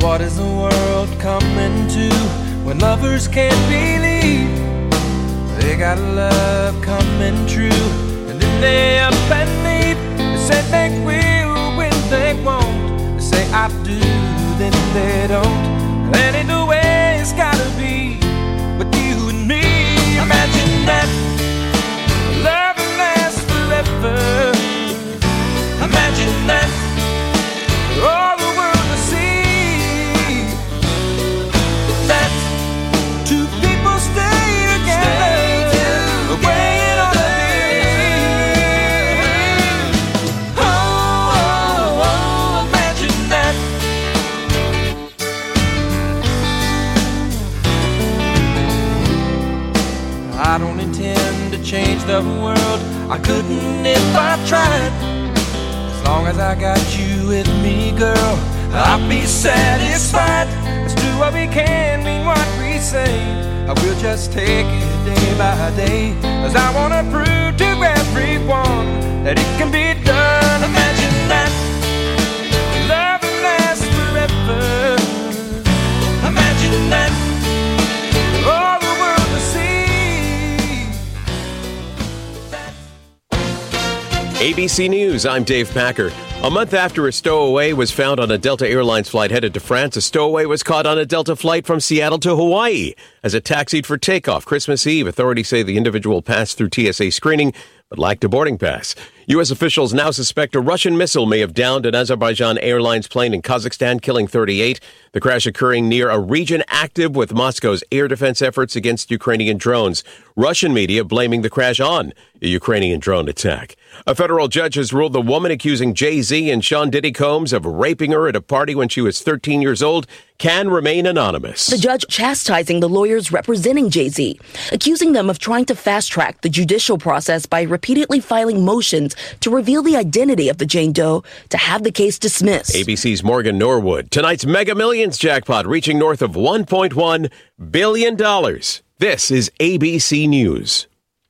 What is the world coming to when lovers can't believe they got love coming true? And then they up and leave. They say they will when they won't. They say I do, then they don't. That ain't the way it's gotta be with you and me. Imagine that love lasts forever. Imagine that all the world will see that two people stay together the way it ought to be. Oh, imagine that. I don't intend to change the world. I couldn't if I tried. As long as I got you with me, girl, I'll be satisfied. Let's do what we can, mean what we say. I will just take it day by day, 'cause I wanna prove to everyone that it can be done. Imagine that love lasts forever. Imagine that all the world will see. ABC News, I'm Dave Packer. A month after a stowaway was found on a Delta Airlines flight headed to France, a stowaway was caught on a Delta flight from Seattle to Hawaii. As it taxied for takeoff Christmas Eve, authorities say the individual passed through TSA screening but lacked a boarding pass. U.S. officials now suspect a Russian missile may have downed an Azerbaijan Airlines plane in Kazakhstan, killing 38. The crash occurring near a region active with Moscow's air defense efforts against Ukrainian drones. Russian media blaming the crash on a Ukrainian drone attack. A federal judge has ruled the woman accusing Jay-Z and Sean Diddy Combs of raping her at a party when she was 13 years old can remain anonymous. The judge chastising the lawyers representing Jay-Z, accusing them of trying to fast-track the judicial process by repeatedly filing motions to reveal the identity of the Jane Doe to have the case dismissed. ABC's Morgan Norwood. Tonight's Mega Millions jackpot reaching north of $1.1 billion. This is ABC News.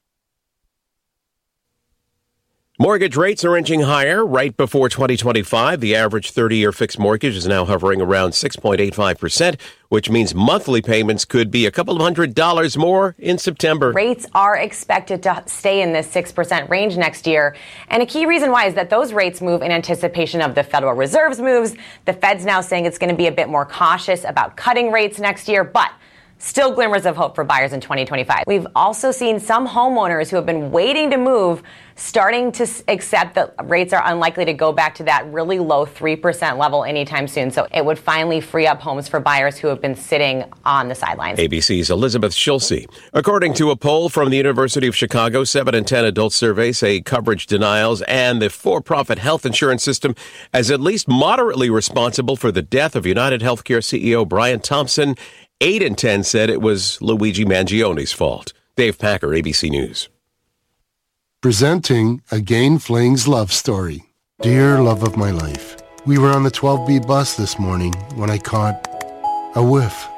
Mortgage rates are inching higher right before 2025. The average 30-year fixed mortgage is now hovering around 6.85%, which means monthly payments could be a couple of $100 more in September. Rates are expected to stay in this 6% range next year. And a key reason why is that those rates move in anticipation of the Federal Reserve's moves. The Fed's now saying it's going to be a bit more cautious about cutting rates next year, but still glimmers of hope for buyers in 2025. We've also seen some homeowners who have been waiting to move starting to accept that rates are unlikely to go back to that really low 3% level anytime soon. So it would finally free up homes for buyers who have been sitting on the sidelines. ABC's Elizabeth Schulze. According to a poll from the University of Chicago, 7 in 10 adult surveys say coverage denials and the for-profit health insurance system as at least moderately responsible for the death of United Healthcare CEO Brian Thompson. 8 in 10 said it was Luigi Mangione's fault. Dave Packer, ABC News. Presenting a Gain Flings love story. Dear love of my life, we were on the 12B bus this morning when I caught a whiff.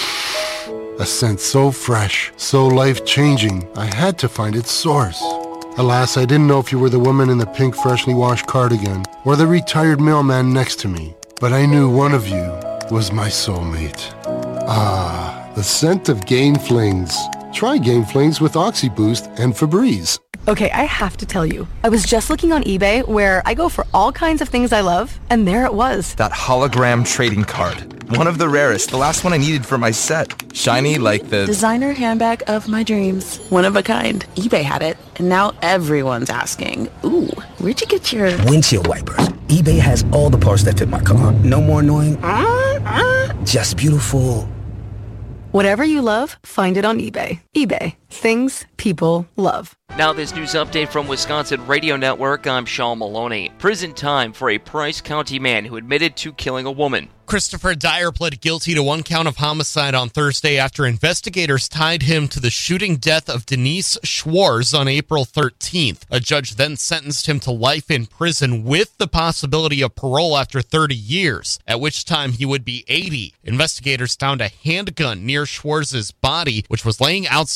A scent so fresh, so life-changing, I had to find its source. Alas, I didn't know if you were the woman in the pink freshly washed cardigan or the retired mailman next to me, but I knew one of you was my soulmate. Ah, the scent of Gain Flings. Try Gain Flings with OxyBoost and Febreze. Okay, I have to tell you, I was just looking on eBay where I go for all kinds of things I love, and there it was. That hologram trading card. One of the rarest, the last one I needed for my set. Shiny like the designer handbag of my dreams. One of a kind. eBay had it, and now everyone's asking, ooh, where'd you get your windshield wipers? eBay has all the parts that fit my car. No more annoying, just beautiful. Whatever you love, find it on eBay. eBay. Things people love. Now this news update from Wisconsin Radio Network, I'm Sean Maloney. Prison time for a Price County man who admitted to killing a woman. Christopher Dyer pled guilty to 1 count of homicide on Thursday after investigators tied him to the shooting death of Denise Schwartz on April 13th. A judge then sentenced him to life in prison with the possibility of parole after 30 years, at which time he would be 80. Investigators found a handgun near Schwartz's body, which was laying outside a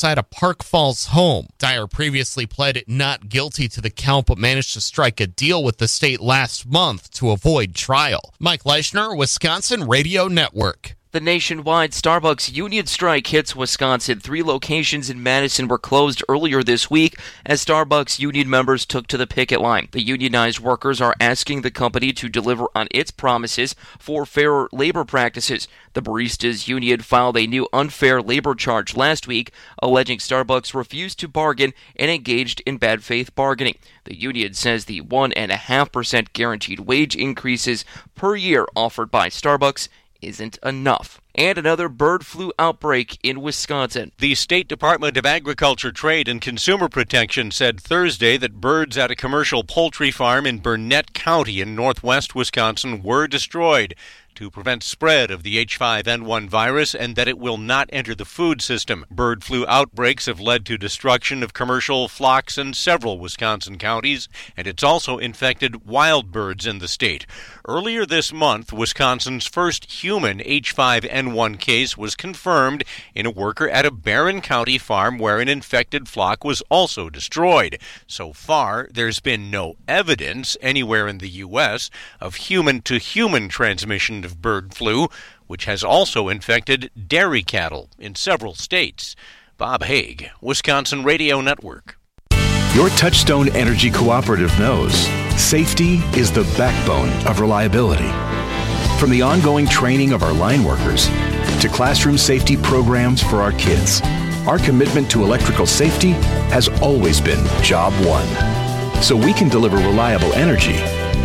Park Falls home. Dyer previously pled not guilty to the count, but managed to strike a deal with the state last month to avoid trial. Mike Leischner, Wisconsin Radio Network. The nationwide Starbucks union strike hits Wisconsin. 3 locations in Madison were closed earlier this week as Starbucks union members took to the picket line. The unionized workers are asking the company to deliver on its promises for fairer labor practices. The Baristas Union filed a new unfair labor charge last week, alleging Starbucks refused to bargain and engaged in bad faith bargaining. The union says the 1.5% guaranteed wage increases per year offered by Starbucks isn't enough. And another bird flu outbreak in Wisconsin. The State Department of Agriculture, Trade, and Consumer Protection said Thursday that birds at a commercial poultry farm in Burnett County in northwest Wisconsin were destroyed to prevent spread of the H5N1 virus and that it will not enter the food system. Bird flu outbreaks have led to destruction of commercial flocks in several Wisconsin counties, and it's also infected wild birds in the state. Earlier this month, Wisconsin's first human H5N1 case was confirmed in a worker at a Barron County farm where an infected flock was also destroyed. So far, there's been no evidence anywhere in the U.S. of human-to-human transmission of bird flu, which has also infected dairy cattle in several states. Bob Haig, Wisconsin Radio Network. Your Touchstone Energy Cooperative knows safety is the backbone of reliability. From the ongoing training of our line workers to classroom safety programs for our kids, our commitment to electrical safety has always been job one, so we can deliver reliable energy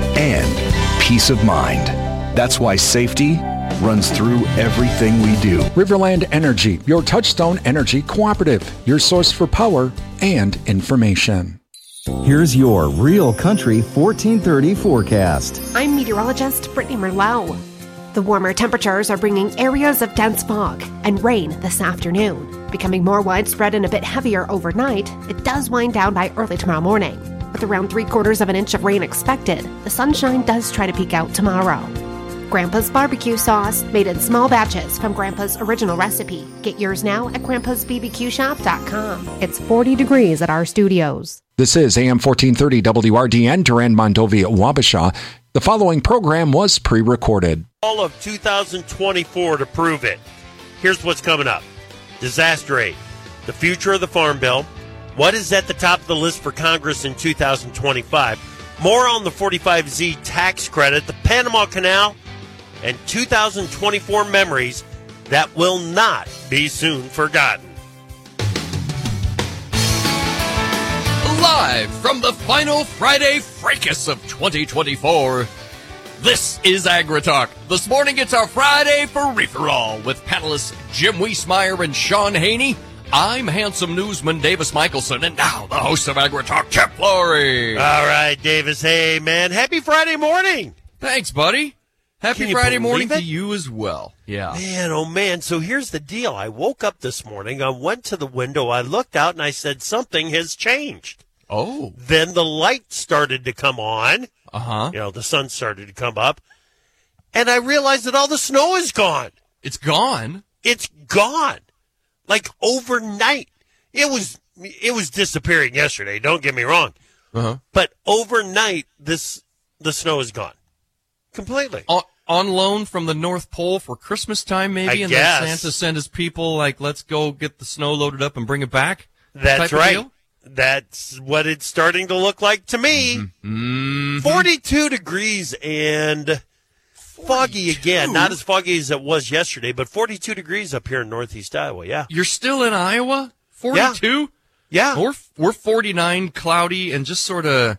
and peace of mind. That's why safety runs through everything we do. Riverland Energy, your Touchstone Energy Cooperative, your source for power and information. Here's your Real Country 1430 forecast. I'm meteorologist Brittany Merlot. The warmer temperatures are bringing areas of dense fog and rain this afternoon. Becoming more widespread and a bit heavier overnight, it does wind down by early tomorrow morning. With around 3/4 of an inch of rain expected, the sunshine does try to peek out tomorrow. Grandpa's barbecue sauce, made in small batches from Grandpa's original recipe. Get yours now at grandpa'sbbqshop.com. It's 40 degrees at our studios. This is AM 1430 WRDN, Durand Mondovi at Wabasha. The following program was pre-recorded. All of 2024 to prove it. Here's what's coming up. Disaster aid, the future of the Farm Bill, what is at the top of the list for Congress in 2025, more on the 45Z tax credit, the Panama Canal, and 2024 memories that will not be soon forgotten. Live from the final Friday fracas of 2024, this is AgriTalk. This morning it's our Friday free-for-all with panelists Jim Wiesmeyer and Sean Haney. I'm handsome newsman Davis Michelson, and now the host of AgriTalk, Chip Flory. All right, Davis. Hey, man. Happy Friday morning. Thanks, buddy. Happy Friday morning to you as well. Yeah. Man, oh, man. So here's the deal. I woke up this morning. I went to the window. I looked out, and I said, something has changed. Oh. Then the light started to come on. Uh-huh. You know, the sun started to come up. And I realized that all the snow is gone. It's gone? It's gone. Like overnight. It was disappearing yesterday, don't get me wrong. Uh-huh. But overnight, the snow is gone. Completely. On loan from the North Pole for Christmas time, maybe? And then Santa sent his people, like, let's go get the snow loaded up and bring it back? That's right. That's what it's starting to look like to me. Mm-hmm. 42 degrees and foggy again. Not as foggy as it was yesterday, but 42 degrees up here in northeast Iowa, yeah. You're still in Iowa? 42? Yeah. We're 49, cloudy, and just sort of,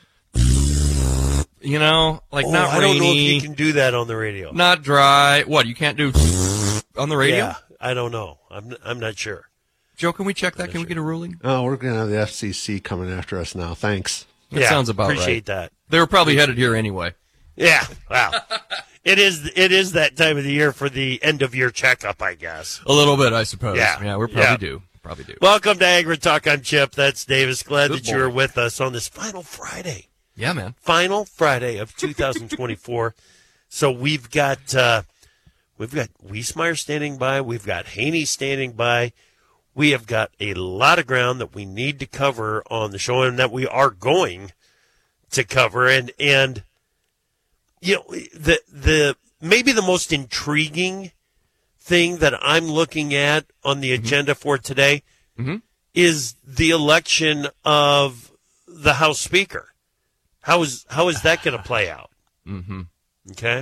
you know, like not rainy. I don't know if you can do that on the radio. Not dry. What, you can't do on the radio? Yeah, I don't know. I'm not sure. Joe, can we check that? Can we get a ruling? Oh, we're going to have the FCC coming after us now. Thanks. That sounds about right. Appreciate that. They were probably headed here anyway. Yeah, wow. It is that time of the year for the end-of-year checkup, I guess. A little bit, I suppose. Yeah, we probably do. Probably do. Welcome to AgriTalk. I'm Chip. That's Davis. Glad that you were with us on this final Friday. Yeah, man. Final Friday of 2024. So we've got Wiesmeyer standing by. We've got Haney standing by. we have got a lot of ground that we need to cover on the show and that we are going to cover. And you know, the maybe the most intriguing thing that I'm looking at on the agenda for today is the election of the House Speaker. How is that going to play out? Okay.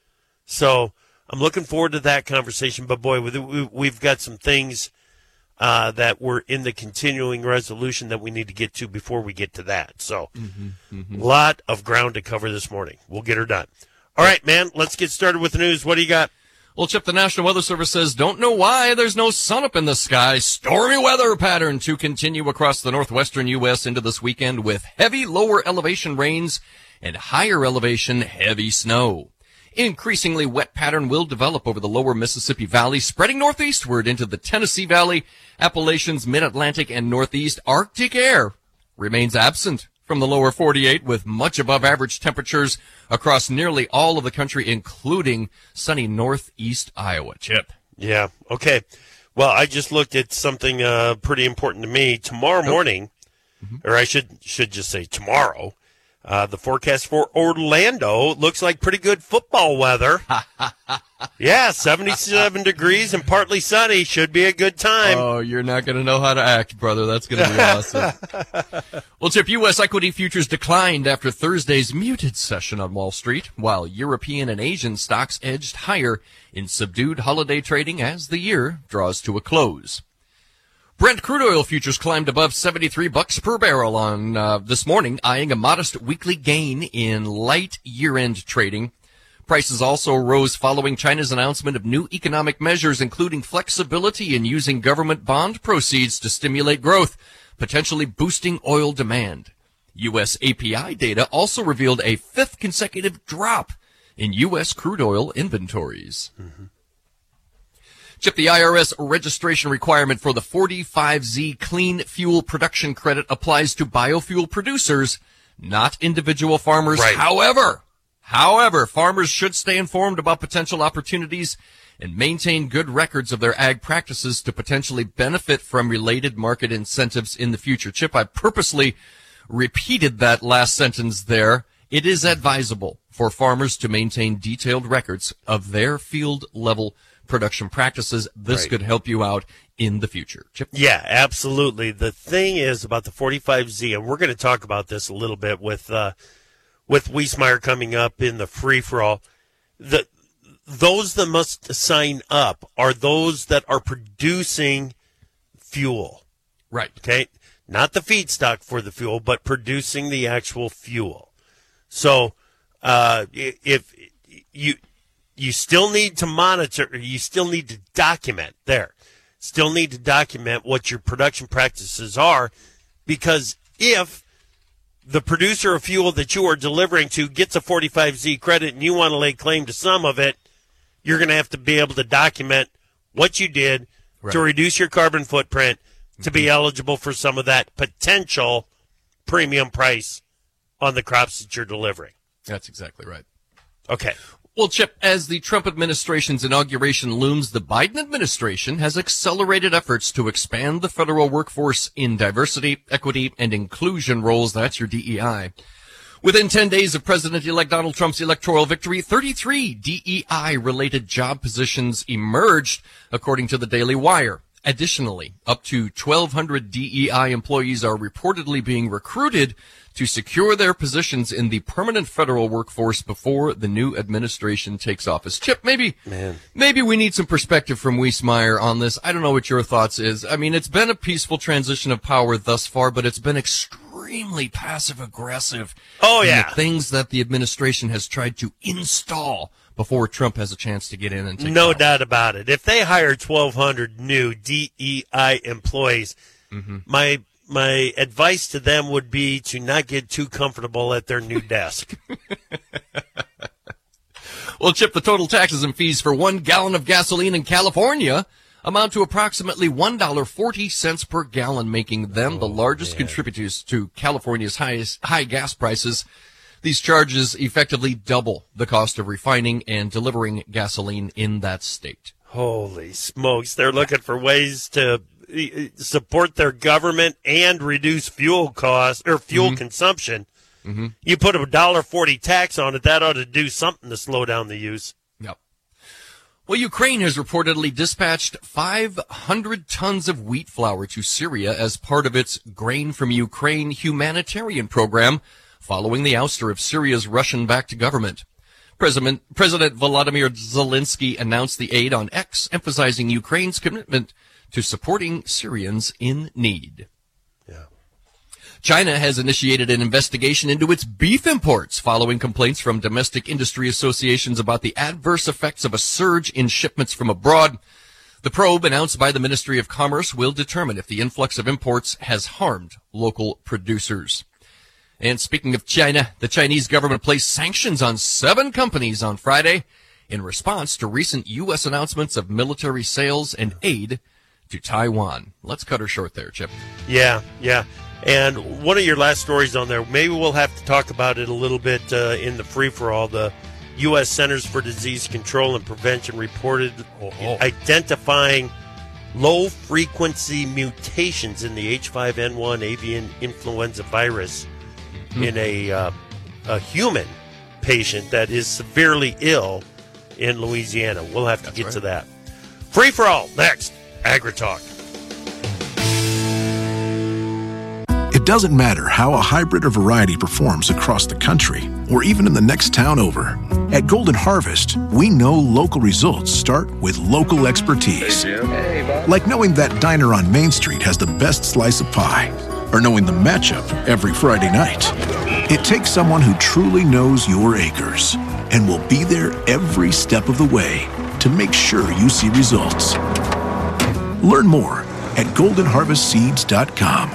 So I'm looking forward to that conversation. But, boy, we've got some things that were in the continuing resolution that we need to get to before we get to that. So a lot of ground to cover this morning. We'll get her done. All right, man, let's get started with the news. What do you got? Well, Chip, the National Weather Service says, don't know why there's no sun up in the sky. Stormy weather pattern to continue across the northwestern U.S. into this weekend with heavy lower elevation rains and higher elevation heavy snow. Increasingly wet pattern will develop over the lower Mississippi Valley, spreading northeastward into the Tennessee Valley, Appalachians, Mid-Atlantic, and Northeast. Arctic air remains absent from the lower 48 with much above average temperatures across nearly all of the country, including sunny northeast Iowa. Chip. Yeah, okay. Well, I just looked at something pretty important to me. Tomorrow morning, or I should just say tomorrow, the forecast for Orlando looks like pretty good football weather. Yeah, 77 degrees and partly sunny. Should be a good time. Oh, you're not going to know how to act, brother. That's going to be awesome. Well, Chip, U.S. equity futures declined after Thursday's muted session on Wall Street, while European and Asian stocks edged higher in subdued holiday trading as the year draws to a close. Brent crude oil futures climbed above $73 per barrel on this morning, eyeing a modest weekly gain in light year-end trading. Prices also rose following China's announcement of new economic measures, including flexibility in using government bond proceeds to stimulate growth, potentially boosting oil demand. U.S. API data also revealed a fifth consecutive drop in U.S. crude oil inventories. Chip, the IRS registration requirement for the 45Z Clean Fuel Production Credit applies to biofuel producers, not individual farmers. Right. However, farmers should stay informed about potential opportunities and maintain good records of their ag practices to potentially benefit from related market incentives in the future. Chip, I purposely repeated that last sentence there. It is advisable for farmers to maintain detailed records of their field-level production practices. This could help you out in the future. Chip? Yeah, absolutely. The thing is about the 45Z, and we're going to talk about this a little bit with Wiesmeyer coming up in the free-for-all, those that must sign up are those that are producing fuel. Right. Okay? Not the feedstock for the fuel, but producing the actual fuel. So if you still need to monitor, you still need to document what your production practices are, because if the producer of fuel that you are delivering to gets a 45Z credit and you want to lay claim to some of it, you're going to have to be able to document what you did to reduce your carbon footprint to be eligible for some of that potential premium price on the crops that you're delivering. That's exactly right. Okay. Well, Chip, as the Trump administration's inauguration looms, the Biden administration has accelerated efforts to expand the federal workforce in diversity, equity, and inclusion roles. That's your DEI. Within 10 days of President-elect Donald Trump's electoral victory, 33 DEI-related job positions emerged, according to the Daily Wire. Additionally, up to 1,200 DEI employees are reportedly being recruited to secure their positions in the permanent federal workforce before the new administration takes office. Chip, maybe we need some perspective from Wiesmeyer on this. I don't know what your thoughts is. I mean, it's been a peaceful transition of power thus far, but it's been extremely passive-aggressive. Oh, yeah. In the things that the administration has tried to install before Trump has a chance to get in and take No power. doubt about it. If they hire 1,200 new DEI employees, my advice to them would be to not get too comfortable at their new desk. Well, Chip, the total taxes and fees for 1 gallon of gasoline in California amount to approximately $1.40 per gallon, making them the largest contributors to California's high gas prices. These charges effectively double the cost of refining and delivering gasoline in that state. Holy smokes. They're looking for ways to support their government and reduce fuel costs or fuel consumption. Mm-hmm. You put a $1.40 tax on it, that ought to do something to slow down the use. Yep. Well, Ukraine has reportedly dispatched 500 tons of wheat flour to Syria as part of its Grain from Ukraine humanitarian program following the ouster of Syria's Russian-backed government. President Volodymyr Zelensky announced the aid on X, emphasizing Ukraine's commitment to supporting Syrians in need. China has initiated an investigation into its beef imports following complaints from domestic industry associations about the adverse effects of a surge in shipments from abroad. The probe, announced by the Ministry of Commerce, will determine if the influx of imports has harmed local producers. And speaking of China, the Chinese government placed sanctions on 7 companies on Friday in response to recent U.S. announcements of military sales and aid to Taiwan. Let's cut her short there, Chip. Yeah. And one of your last stories on there, maybe we'll have to talk about it a little bit in the free-for-all. The U.S. Centers for Disease Control and Prevention reported identifying low-frequency mutations in the H5N1 avian influenza virus in a human patient that is severely ill in Louisiana. We'll have to get to that. Free-for-all, next. AgriTalk. It doesn't matter how a hybrid or variety performs across the country or even in the next town over. At Golden Harvest, we know local results start with local expertise. Like knowing that diner on Main Street has the best slice of pie, or knowing the matchup every Friday night. It takes someone who truly knows your acres and will be there every step of the way to make sure you see results. Learn more at goldenharvestseeds.com.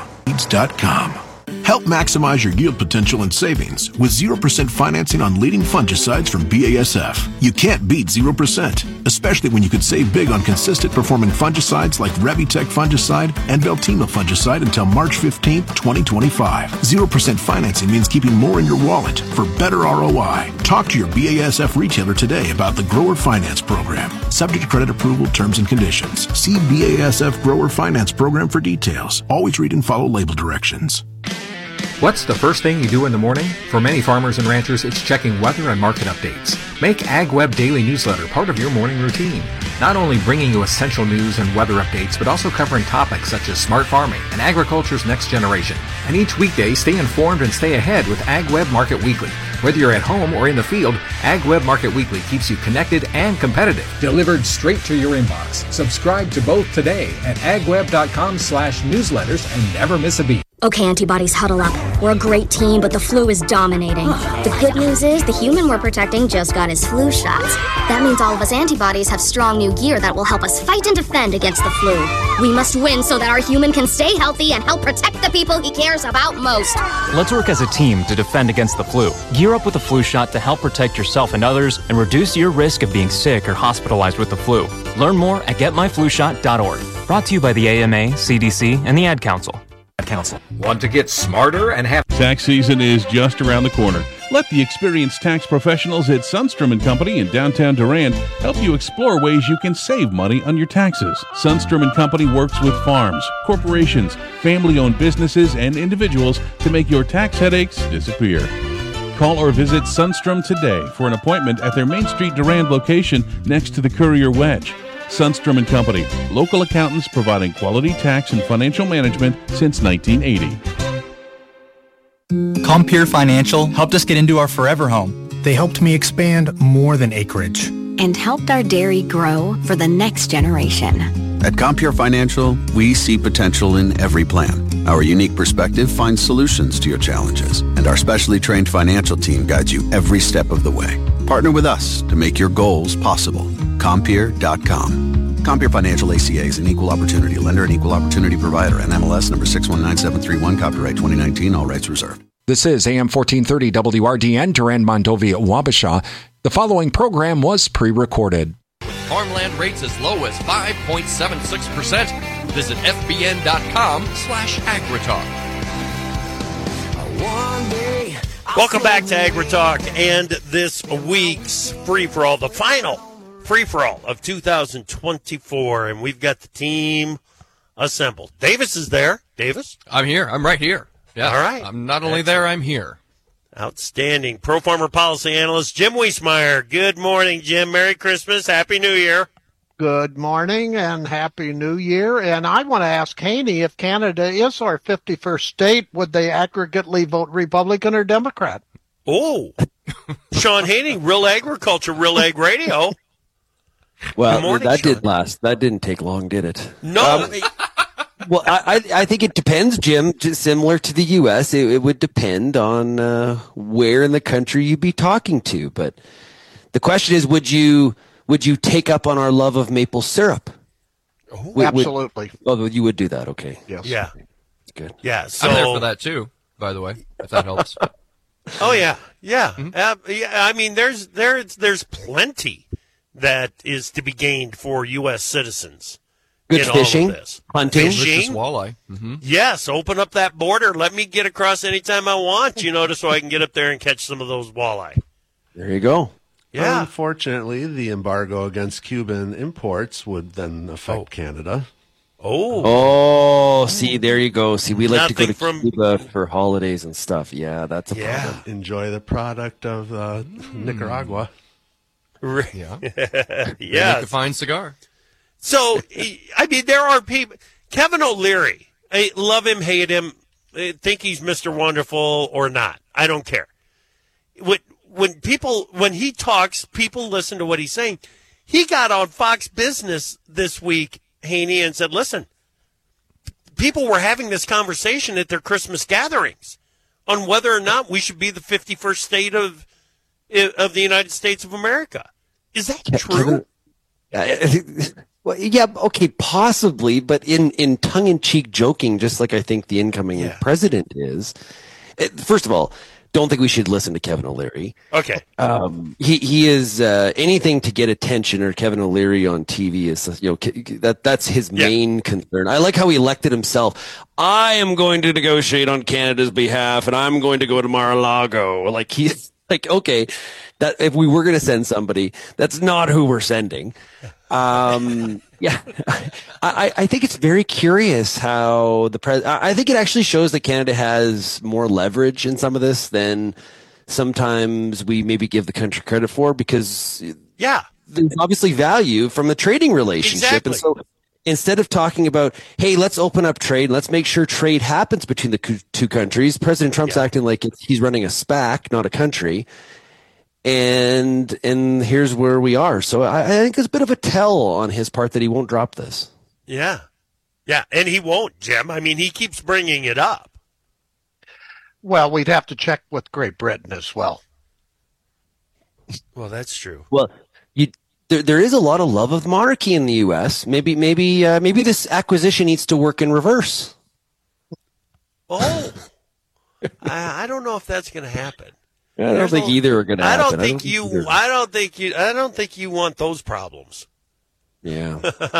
Help maximize your yield potential and savings with 0% financing on leading fungicides from BASF. You can't beat 0%, especially when you could save big on consistent performing fungicides like Revitec fungicide and Veltima fungicide until March 15, 2025. 0% financing means keeping more in your wallet for better ROI. Talk to your BASF retailer today about the Grower Finance Program. Subject to credit approval, terms and conditions. See BASF Grower Finance Program for details. Always read and follow label directions. What's the first thing you do in the morning? For many farmers and ranchers, it's checking weather and market updates. Make AgWeb Daily Newsletter part of your morning routine. Not only bringing you essential news and weather updates, but also covering topics such as smart farming and agriculture's next generation. And each weekday, stay informed and stay ahead with AgWeb Market Weekly. Whether you're at home or in the field, AgWeb Market Weekly keeps you connected and competitive. Delivered straight to your inbox. Subscribe to both today at agweb.com/newsletters and never miss a beat. Okay, antibodies, huddle up. We're a great team, but the flu is dominating. The good news is the human we're protecting just got his flu shots. That means all of us antibodies have strong new gear that will help us fight and defend against the flu. We must win so that our human can stay healthy and help protect the people he cares about most. Let's work as a team to defend against the flu. Gear up with a flu shot to help protect yourself and others and reduce your risk of being sick or hospitalized with the flu. Learn more at getmyflushot.org. Brought to you by the AMA, CDC, and the Ad Council. Want to get smarter and have... Tax season is just around the corner. Let the experienced tax professionals at Sundstrom & Company in downtown Durand help you explore ways you can save money on your taxes. Sundstrom & Company works with farms, corporations, family-owned businesses, and individuals to make your tax headaches disappear. Call or visit Sundstrom today for an appointment at their Main Street Durand location next to the Courier Wedge. Sundstrom & Company, local accountants providing quality tax and financial management since 1980. Compeer Financial helped us get into our forever home. They helped me expand more than acreage. And helped our dairy grow for the next generation. At Compeer Financial, we see potential in every plan. Our unique perspective finds solutions to your challenges, and our specially trained financial team guides you every step of the way. Partner with us to make your goals possible. Compeer.com. Compeer Financial ACA is an equal opportunity lender and equal opportunity provider. NMLS number 619731. Copyright 2019. All rights reserved. This is AM 1430 WRDN, Durand, Monrovia, Wabasha. The following program was pre-recorded. Farmland rates as low as 5.76%. Visit fbn.com/agritalk. Welcome back to AgriTalk and this week's free-for-all, the final free-for-all of 2024. And we've got the team assembled. Davis is there. Davis? I'm here. I'm right here. Yeah. All right. I'm not only there, I'm here. Outstanding. Pro Farmer Policy Analyst Jim Wiesmeyer. Good morning, Jim. Merry Christmas. Happy New Year. Good morning and Happy New Year. And I want to ask Haney, if Canada is our 51st state, would they aggregately vote Republican or Democrat? Oh, Sean Haney, Real Agriculture, Real Ag Radio. Well, morning, that Sean. didn't last. That didn't take long, did it? No. Well, I think it depends, Jim. Just similar to the U.S., it would depend on where in the country you'd be talking to. But the question is, would you take up on our love of maple syrup? Oh, absolutely. You would do that, okay. Yes. Yeah. Good. Yeah. So, I'm there for that, too, by the way, if that helps. Oh, yeah. Yeah. Yeah. I mean, there's plenty that is to be gained for U.S. citizens. Good fishing, all of this. hunting. Fishing. Walleye. Yes, open up that border. Let me get across anytime I want, just so I can get up there and catch some of those walleye. There you go. Yeah. Unfortunately, the embargo against Cuban imports would then affect Canada. Oh, see, there you go. See, we like to go to Nothing Cuba for holidays and stuff. Yeah, that's a problem. Enjoy the product of Nicaragua. Yeah. Yeah. Make a fine cigar. So, I mean, there are people. Kevin O'Leary, I love him, hate him, think he's Mr. Wonderful or not. I don't care. When he talks, people listen to what he's saying. He got on Fox Business this week, Haney, and said, listen, people were having this conversation at their Christmas gatherings on whether or not we should be the 51st state of the United States of America. Is that true? Well, yeah, okay, possibly, but in tongue-in-cheek joking, just like I think the incoming president is. First of all, don't think we should listen to Kevin O'Leary. Okay. He is anything to get attention, or Kevin O'Leary on TV is that's his main concern. I like how he elected himself. I am going to negotiate on Canada's behalf, and I'm going to go to Mar-a-Lago. Like he's like, okay, that if we were going to send somebody, that's not who we're sending. Yeah, I think it's very curious how I think it actually shows that Canada has more leverage in some of this than sometimes we maybe give the country credit for, because there's obviously value from the trading relationship. Exactly. And so instead of talking about, hey, let's open up trade, let's make sure trade happens between the two countries, President Trump's acting like he's running a SPAC, not a country. And here's where we are. So I think it's a bit of a tell on his part that he won't drop this. Yeah. Yeah, and he won't, Jim. I mean, he keeps bringing it up. Well, we'd have to check with Great Britain as well. Well, that's true. Well, there is a lot of love of the monarchy in the U.S. Maybe this acquisition needs to work in reverse. Oh, I don't know if that's going to happen. I don't think either are going to happen. I don't think you want those problems. Yeah.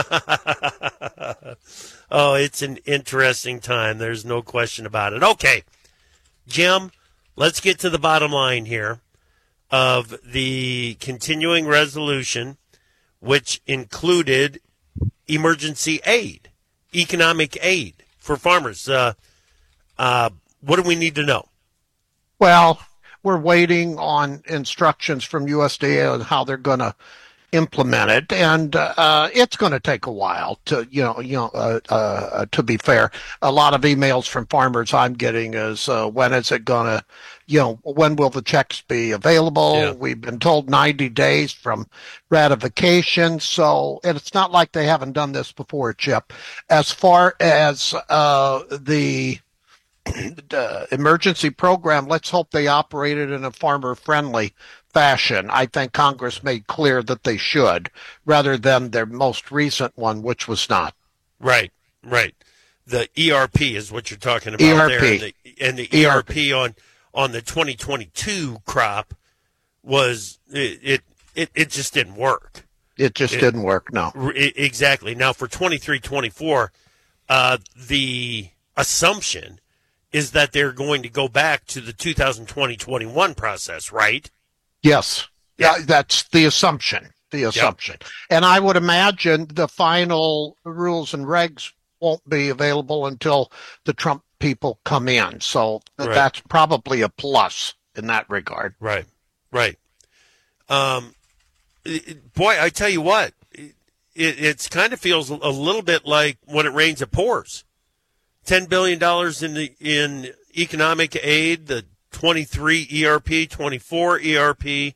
Oh, it's an interesting time. There's no question about it. Okay, Jim, let's get to the bottom line here of the continuing resolution, which included emergency aid, economic aid for farmers. What do we need to know? Well, we're waiting on instructions from USDA on how they're going to implement it, and it's going to take a while to, to be fair. A lot of emails from farmers I'm getting is, when is it going to, when will the checks be available? Yeah. We've been told 90 days from ratification, so it's not like they haven't done this before, Chip. As far as the emergency program, let's hope they operate it in a farmer-friendly fashion. I think Congress made clear that they should, rather than their most recent one, which was not. Right. The ERP is what you're talking about there. And the ERP on the 2022 crop was, it just didn't work. It just didn't work, no. Exactly. Now, for 23-24, the assumption is that they're going to go back to the 2020-21 process, right? Yes. Yeah, that's the assumption. Yep. And I would imagine the final rules and regs won't be available until the Trump people come in. So Right. that's probably a plus in that regard. Right. Boy, I tell you what, it kind of feels a little bit like when it rains, it pours. $10 billion in economic aid, the 23 ERP, 24 ERP.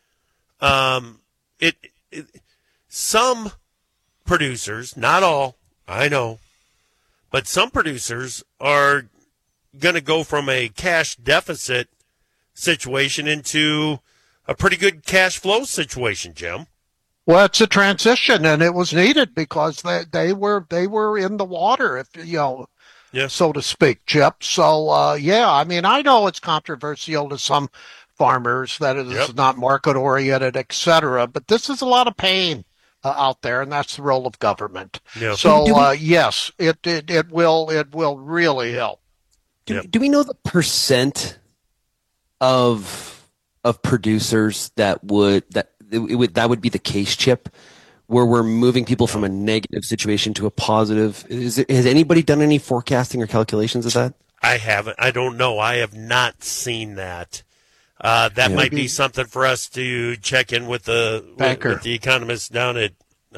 Some producers, not all, I know, but some producers are going to go from a cash deficit situation into a pretty good cash flow situation, Jim. Well, it's a transition, and it was needed because they were in the water, if so to speak, Chip. So I mean, I know it's controversial to some farmers that it is not market oriented, etc. But this is a lot of pain out there, and that's the role of government. Yeah. So yes, it will really help. Do we know the percent of producers that would be the case, Chip, where we're moving people from a negative situation to a positive? Has anybody done any forecasting or calculations of that? I haven't. I don't know. I have not seen that. That might be something for us to check in with the economists down at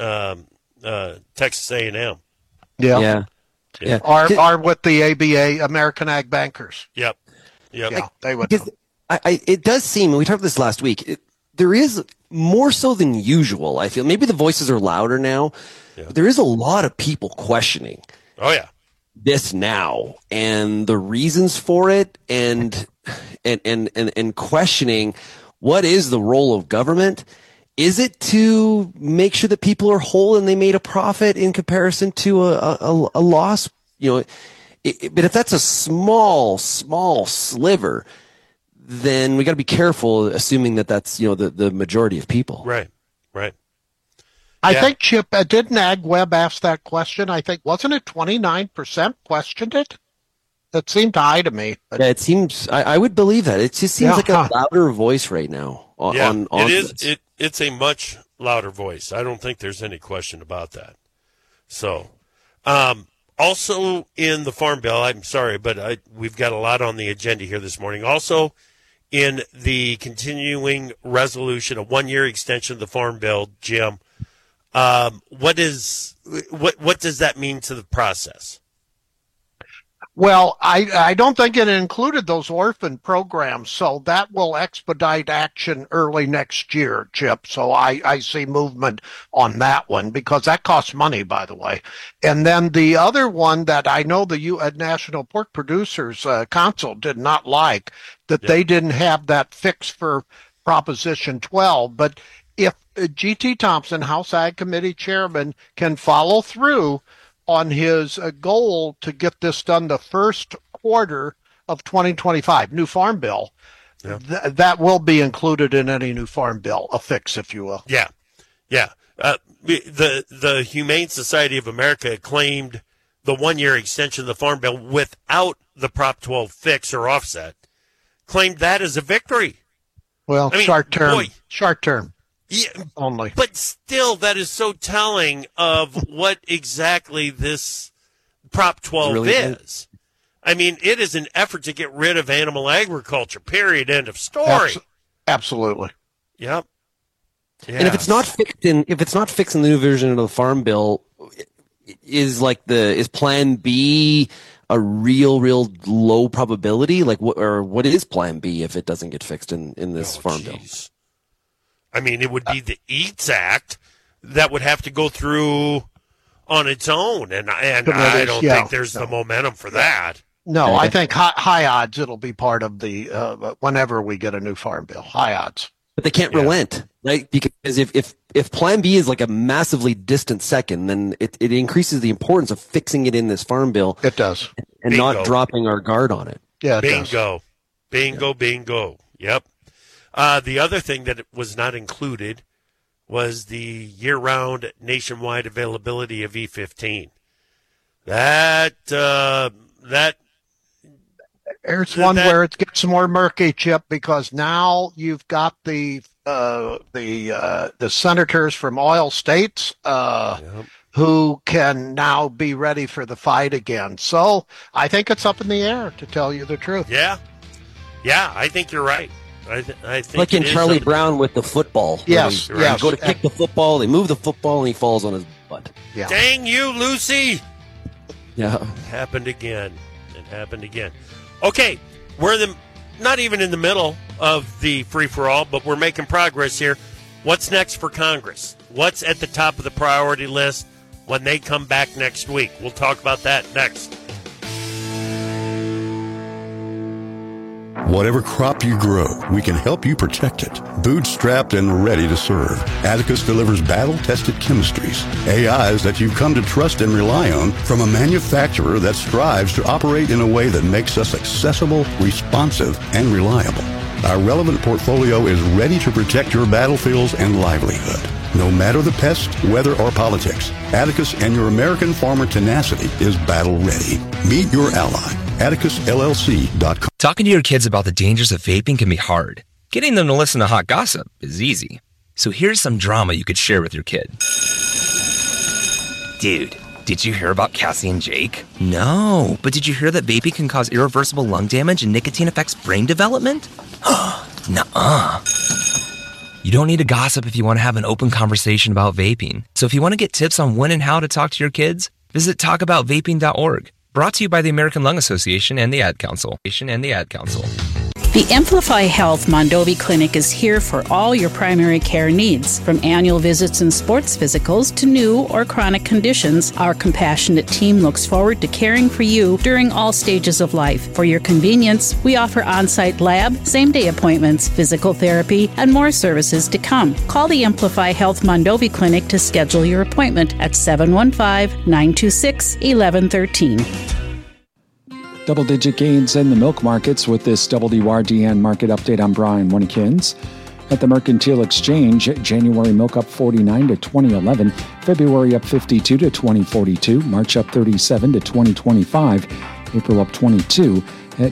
Texas A&M. Yeah. Are with the ABA, American Ag Bankers. Yep. Yeah, they would. Because it does seem, and we talked about this last week, there is more so than usual, I feel. Maybe the voices are louder now. Yeah. But there is a lot of people questioning this now and the reasons for it and questioning what is the role of government. Is it to make sure that people are whole and they made a profit in comparison to a loss? But if that's a small sliver, then we got to be careful assuming that that's the majority of people. Right. I think, Chip, didn't AgWeb ask that question? I think, wasn't it 29% questioned it? That seemed high to me. Yeah, it seems, I would believe that. It just seems like a louder voice right now. It is. It's a much louder voice. I don't think there's any question about that. So, also in the Farm Bill, I'm sorry, but we've got a lot on the agenda here this morning. Also in the continuing resolution, a 1-year extension of the Farm Bill, Jim, what does that mean to the process? Well, I don't think it included those orphan programs, so that will expedite action early next year, Chip. So I see movement on that one because that costs money, by the way. And then the other one that I know the National Pork Producers Council did not like, that they didn't have that fix for Proposition 12. But if G.T. Thompson, House Ag Committee Chairman, can follow through on his goal to get this done the first quarter of 2025, new farm bill, that will be included in any new farm bill, a fix, if you will. Yeah. The Humane Society of America claimed the 1-year extension of the farm bill without the Prop 12 fix or offset, claimed that as a victory. Well, short term. Yeah, only. But still, that is so telling of what exactly this Prop 12 is. I mean, it is an effort to get rid of animal agriculture, period, end of story. Absolutely. Yep. Yeah. And if it's not fixed in the new version of the Farm Bill, is Plan B a real low probability? What is Plan B if it doesn't get fixed in this Farm Bill? I mean, it would be the EATS Act that would have to go through on its own, and I don't think there's the momentum for that. No, I think high odds it'll be part of the whenever we get a new farm bill. High odds. But they can't relent, right? Because if Plan B is like a massively distant second, then it increases the importance of fixing it in this farm bill. It does. And not dropping our guard on it. Yeah, Bingo. Yep. The other thing that was not included was the year-round nationwide availability of E15. That there's one where it gets more murky, Chip, because now you've got the senators from oil states who can now be ready for the fight again. So I think it's up in the air, to tell you the truth. Yeah, I think you're right. I think like in Charlie Brown with the football. Yes, they go to kick the football, they move the football, and he falls on his butt. Yeah. Dang you, Lucy! Yeah. It happened again. Okay, we're not even in the middle of the free-for-all, but we're making progress here. What's next for Congress? What's at the top of the priority list when they come back next week? We'll talk about that next. Whatever crop you grow, we can help you protect it. Bootstrapped and ready to serve, Atticus delivers battle-tested chemistries, AIs that you've come to trust and rely on from a manufacturer that strives to operate in a way that makes us accessible, responsive, and reliable. Our relevant portfolio is ready to protect your battlefields and livelihood. No matter the pest, weather, or politics, Atticus and your American farmer tenacity is battle ready. Meet your ally. AtticusLLC.com. Talking to your kids about the dangers of vaping can be hard. Getting them to listen to hot gossip is easy. So here's some drama you could share with your kid. Dude, did you hear about Cassie and Jake? No, but did you hear that vaping can cause irreversible lung damage and nicotine affects brain development? Nuh-uh. You don't need to gossip if you want to have an open conversation about vaping. So if you want to get tips on when and how to talk to your kids, visit talkaboutvaping.org. Brought to you by the American Lung Association and the Ad Council. The Amplify Health Mondovi Clinic is here for all your primary care needs. From annual visits and sports physicals to new or chronic conditions, our compassionate team looks forward to caring for you during all stages of life. For your convenience, we offer on-site lab, same-day appointments, physical therapy, and more services to come. Call the Amplify Health Mondovi Clinic to schedule your appointment at 715-926-1113. Double-digit gains in the milk markets with this WRDN market update. I'm Brian Winnekins. At the Mercantile Exchange, January milk up 49 to 2011, February up 52 to 2042, March up 37 to 2025, April up 22 at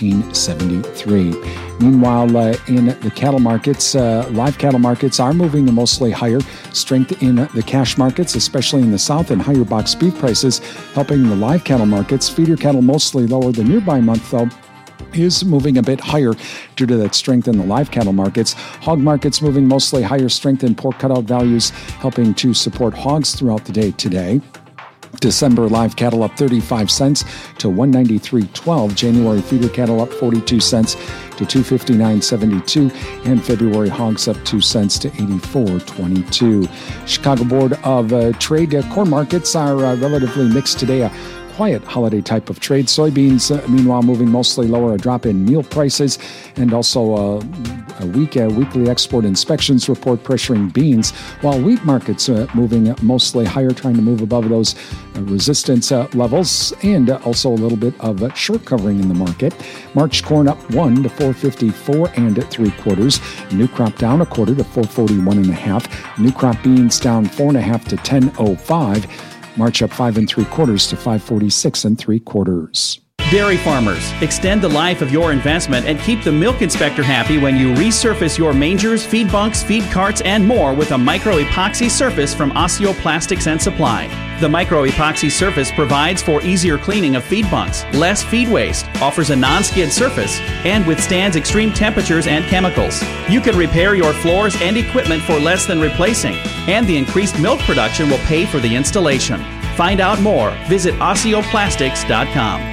1973. Meanwhile, in the cattle markets, live cattle markets are moving mostly higher. Strength in the cash markets, especially in the south, and higher box beef prices helping the live cattle markets. Feeder cattle mostly lower. The nearby month, though, is moving a bit higher due to that strength in the live cattle markets. Hog markets moving mostly higher. Strength in pork cutout values helping to support hogs throughout the day today. December live cattle up 35 cents to $193.12. January feeder cattle up 42 cents to $259.72. And February hogs up 2 cents to $84.22. Chicago Board of Trade corn markets are relatively mixed today. A quiet holiday type of trade. Soybeans, meanwhile, moving mostly lower, a drop in meal prices, and also a weekly export inspections report pressuring beans, while wheat markets moving mostly higher, trying to move above those resistance levels, and also a little bit of short covering in the market. March corn up 1 to 454 3/4. New crop down 1/4 to 441 1/2. New crop beans down 4 1/2 to 10.05. March up 5 3/4 to 546 3/4. Dairy farmers, extend the life of your investment and keep the milk inspector happy when you resurface your mangers, feed bunks, feed carts, and more with a micro-epoxy surface from Osseo Plastics and Supply. The micro-epoxy surface provides for easier cleaning of feed bunks, less feed waste, offers a non-skid surface, and withstands extreme temperatures and chemicals. You can repair your floors and equipment for less than replacing, and the increased milk production will pay for the installation. Find out more. Visit OsseoPlastics.com.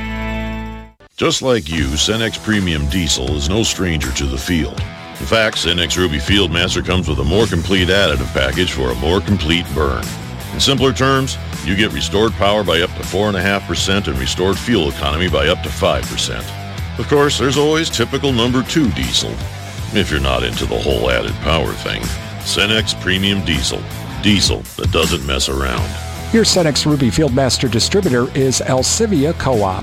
Just like you, Cenex Premium Diesel is no stranger to the field. In fact, Cenex Ruby Fieldmaster comes with a more complete additive package for a more complete burn. In simpler terms, you get restored power by up to 4.5% and restored fuel economy by up to 5%. Of course, there's always typical number 2 diesel, if you're not into the whole added power thing. Cenex Premium Diesel. Diesel that doesn't mess around. Your Cenex Ruby Fieldmaster distributor is Alcivia Co-op.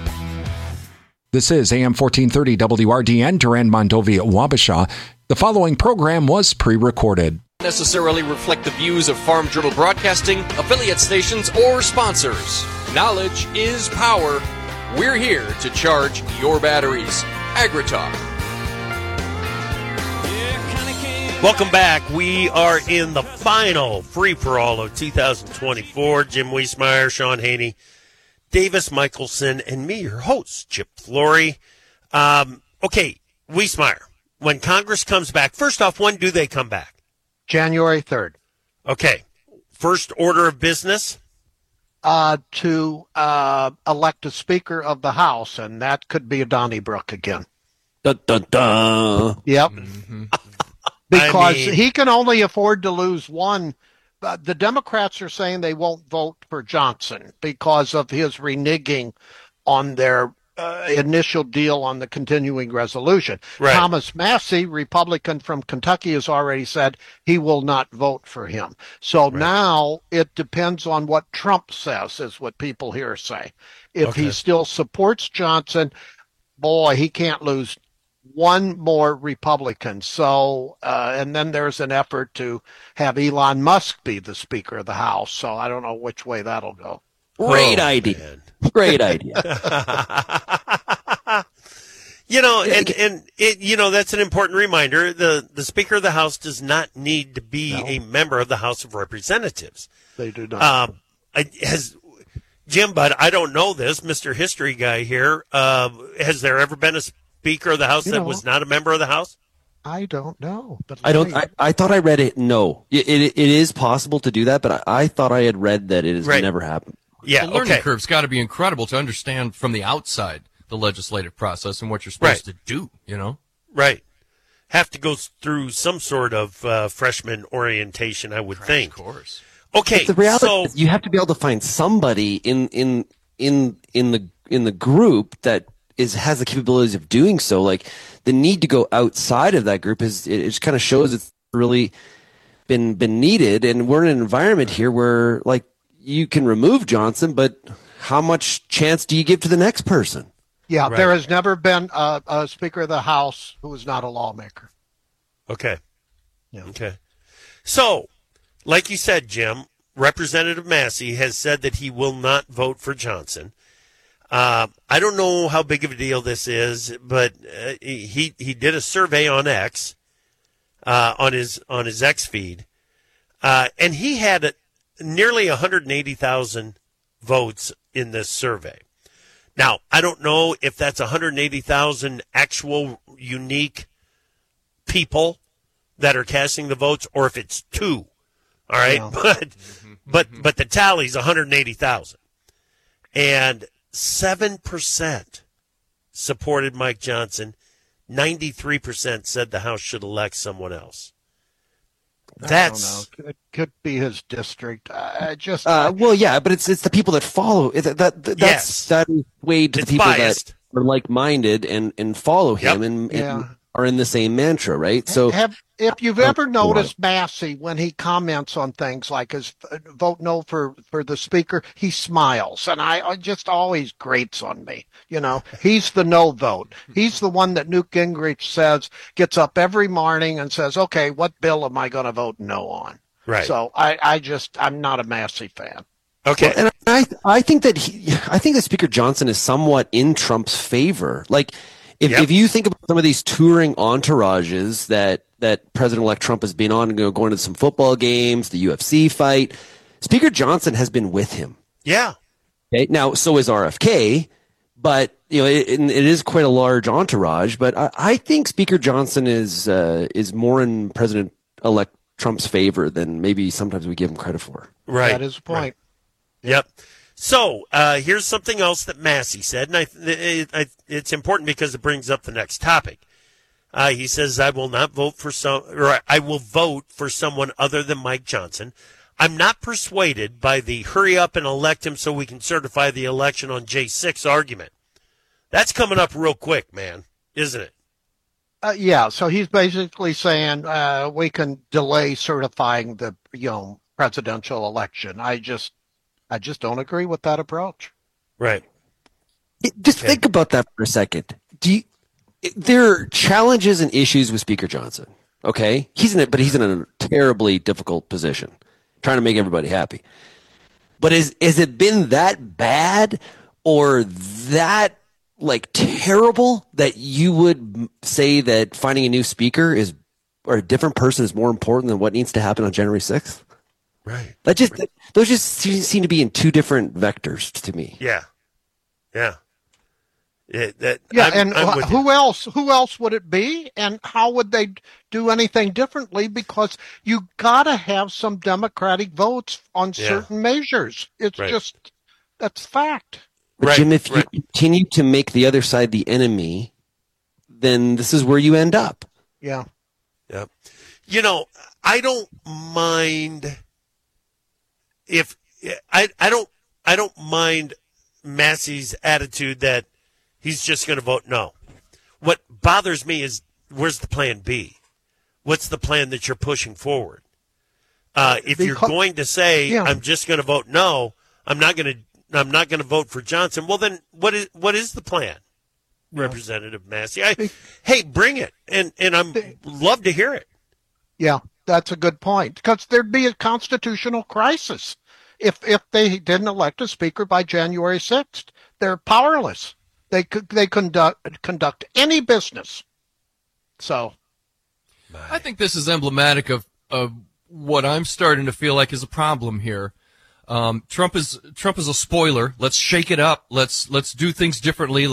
This is AM 1430 WRDN, Durand Mondovi at Wabasha. The following program was pre-recorded. Necessarily reflect the views of Farm Journal Broadcasting, affiliate stations, or sponsors. Knowledge is power. We're here to charge your batteries. AgriTalk. Welcome back. We are in the final free-for-all of 2024. Jim Wiesmeyer, Sean Haney, Davis Michelson, and me, your host, Chip Flory. Okay, Wiesmeyer, when Congress comes back, first off, when do they come back? January 3rd. Okay. First order of business? To elect a Speaker of the House, and that could be a Donnybrook again. Dun, dun, dun. Yep. Because he can only afford to lose one. The Democrats are saying they won't vote for Johnson because of his reneging on their initial deal on the continuing resolution. Right. Thomas Massey, Republican from Kentucky, has already said he will not vote for him. So now it depends on what Trump says, is what people here say. If he still supports Johnson, boy, he can't lose one more Republican. So, and then there's an effort to have Elon Musk be the Speaker of the House. So I don't know which way that'll go. Great idea. Man. Great idea. That's an important reminder. The Speaker of the House does not need to be a member of the House of Representatives. They do not. Jim, but I don't know this, Mr. History Guy here. Has there ever been a Speaker of the House that was not a member of the House? I don't know. But I thought I read it. No, it is possible to do that, but I thought I had read that it has never happened. Yeah, the learning curve's got to be incredible to understand from the outside the legislative process and what you're supposed to do, you know? Right. Have to go through some sort of freshman orientation, I would think. Of course. Okay, but the reality is you have to be able to find somebody in the group that has the capabilities of doing so. Like, the need to go outside of that group it just kind of shows it's really been needed, and we're in an environment here where, like, you can remove Johnson, but how much chance do you give to the next person? Yeah, there has never been a Speaker of the House who is not a lawmaker. Okay. Yeah. Okay. So, like you said, Jim, Representative Massey has said that he will not vote for Johnson. I don't know how big of a deal this is, but he did a survey on X, on his X feed, and he had nearly 180,000 votes in this survey. Now, I don't know if that's 180,000 actual unique people that are casting the votes, or if it's two. All right, but the tally's 180,000, and 7% supported Mike Johnson. 93% said the House should elect someone else. I don't know. It could be his district. Well, yeah, but it's the people that follow. That's weighed to the people biased. That are like-minded and follow him and are in the same mantra, right? So, if you've ever noticed Massey when he comments on things like his vote no for the Speaker, he smiles, and I just always grates on me. You know, he's the no vote. He's the one that Newt Gingrich says gets up every morning and says, "Okay, what bill am I going to vote no on?" Right. So I'm not a Massey fan. Okay. Well, and I think that Speaker Johnson is somewhat in Trump's favor. Like, if you think about some of these touring entourages that President-elect Trump has been on, going to some football games, the UFC fight, Speaker Johnson has been with him. Yeah. Okay. Now, so is RFK, but it is quite a large entourage. But I think Speaker Johnson is more in President-elect Trump's favor than maybe sometimes we give him credit for. Right. That is the point. Right. Yep. So here's something else that Massey said, and it's important because it brings up the next topic. He says, I will vote for someone other than Mike Johnson. I'm not persuaded by the hurry up and elect him so we can certify the election on J6 argument. That's coming up real quick, man, isn't it? Yeah, so he's basically saying we can delay certifying the presidential election. I just don't agree with that approach. Right. Think about that for a second. There are challenges and issues with Speaker Johnson. Okay, he's in a terribly difficult position, trying to make everybody happy. But has it been that bad or that terrible that you would say that finding a new speaker is or a different person is more important than what needs to happen on January 6th? Right. Those just seem to be in two different vectors to me. Yeah. Who else would it be, and how would they do anything differently? Because you got to have some Democratic votes on certain measures. It's just that's fact. But Jim, if you continue to make the other side the enemy, then this is where you end up. Yeah. You know, I don't mind if I don't mind Massey's attitude that he's just going to vote no. What bothers me is, where's the plan B? What's the plan that you're pushing forward? If you're going to say, I'm just going to vote no, I'm not going to vote for Johnson, well then what is the plan? Representative Massey. Hey, bring it. And I'm love to hear it. Yeah, that's a good point, because there'd be a constitutional crisis if they didn't elect a speaker by January 6th. They're powerless. They conduct any business. So, I think this is emblematic of what I'm starting to feel like is a problem here. Trump is a spoiler. Let's shake it up. Let's do things differently.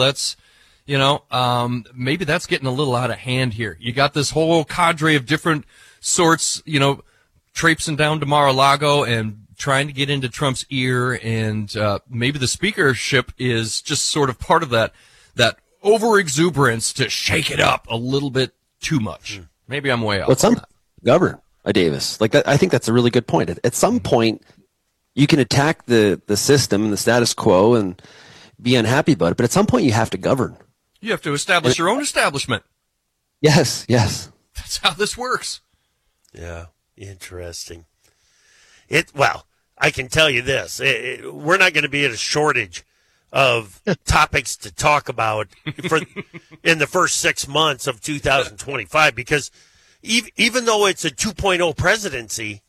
Maybe that's getting a little out of hand here. You got this whole cadre of different sorts, traipsing down to Mar-a-Lago and trying to get into Trump's ear, and maybe the speakership is just sort of part of that over-exuberance to shake it up a little bit too much. Maybe I'm way off. Well, govern, Davis. Like that, I think that's a really good point. At some point, you can attack the system and the status quo and be unhappy about it, but at some point you have to govern. You have to establish your own establishment. Yes. That's how this works. Yeah, interesting. Well, I can tell you this. We're not going to be at a shortage of topics to talk about in the first 6 months of 2025, because even though it's a 2.0 presidency,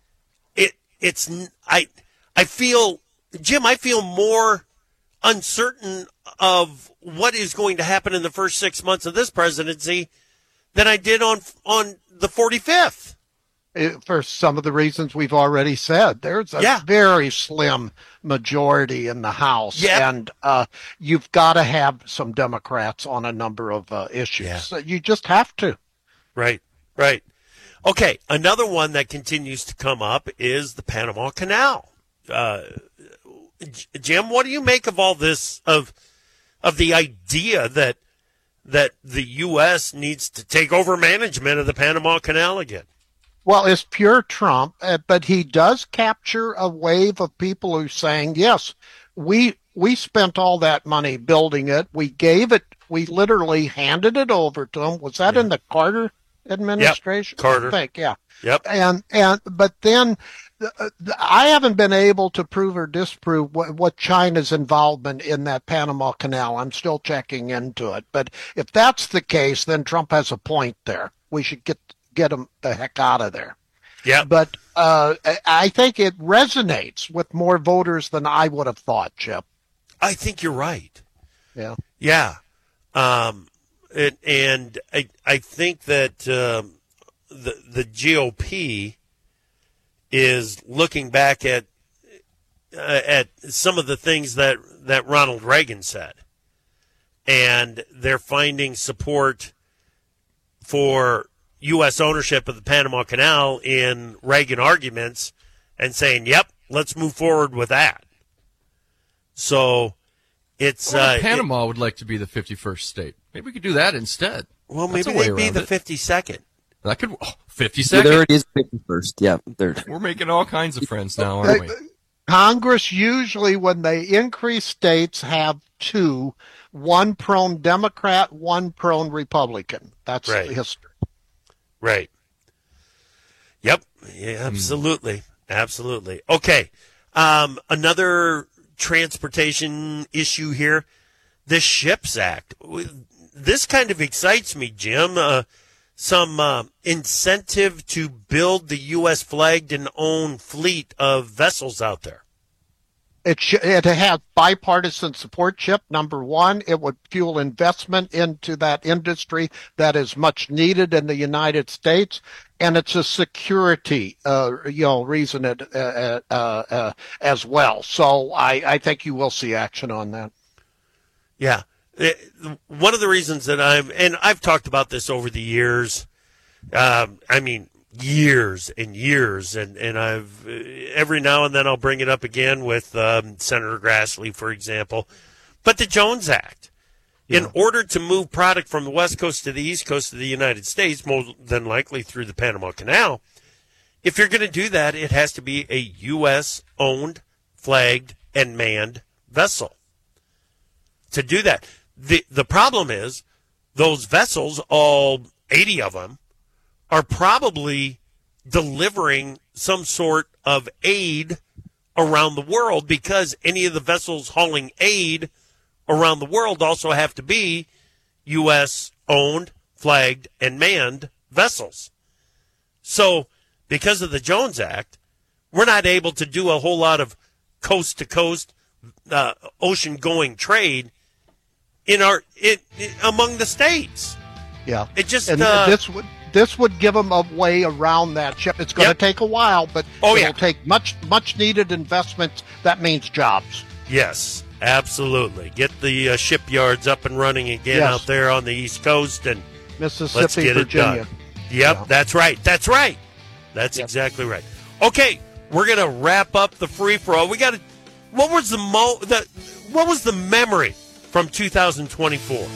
I feel more uncertain of what is going to happen in the first 6 months of this presidency than I did on the 45th. For some of the reasons we've already said, there's a very slim majority in the House, and you've got to have some Democrats on a number of issues. So you just have to. Right. Okay, another one that continues to come up is the Panama Canal. Jim, what do you make of all this, of the idea that the U.S. needs to take over management of the Panama Canal again? Well, it's pure Trump, but he does capture a wave of people who are saying, yes, we spent all that money building it. We gave it, we literally handed it over to him. Was that in the Carter administration? Yep, Carter. I think, yeah. Yep. But then I haven't been able to prove or disprove what China's involvement in that Panama Canal. I'm still checking into it. But if that's the case, then Trump has a point there. We should get him the heck out of there. Yeah. But I think it resonates with more voters than I would have thought, Chip. I think you're right. Yeah. Yeah. And I think that the GOP is looking back at some of the things that Ronald Reagan said, and they're finding support for U.S. ownership of the Panama Canal in Reagan arguments and saying, yep, let's move forward with that. So it's Panama would like to be the 51st state. Maybe we could do that instead. Well, maybe they'd be the 52nd. That could 52nd. Well, there it is, 51st. Yeah, we're making all kinds of friends now, aren't we? Congress usually, when they increase states, have two: one prone Democrat, one prone Republican. That's history. Right. Yep. Yeah, absolutely. Absolutely. Okay. Another transportation issue here, the SHIPS Act. This kind of excites me, Jim. Some incentive to build the U.S. flagged and owned fleet of vessels out there. It has bipartisan support, Chip. Number one, it would fuel investment into that industry that is much needed in the United States, and it's a security, reason as well. So I think you will see action on that. Yeah, one of the reasons that I've talked about this over the years. Years and years, and I've every now and then I'll bring it up again with Senator Grassley, for example. But the Jones Act, in order to move product from the West Coast to the East Coast of the United States, more than likely through the Panama Canal, if you're going to do that, it has to be a U.S.-owned, flagged, and manned vessel. To do that, the problem is those vessels, all 80 of them, are probably delivering some sort of aid around the world, because any of the vessels hauling aid around the world also have to be U.S.-owned, flagged, and manned vessels. So because of the Jones Act, we're not able to do a whole lot of coast-to-coast ocean-going trade among the states. Yeah. It just... This would give them a way around that, Chip. It's going to take a while, but it'll take much needed investment. That means jobs. Yes, absolutely. Get the shipyards up and running again out there on the East Coast, and Mississippi, let's get Virginia. it done. Yep, that's right. That's right. That's exactly right. Okay, we're going to wrap up the free-for-all. We got to. What was the memory from 2024?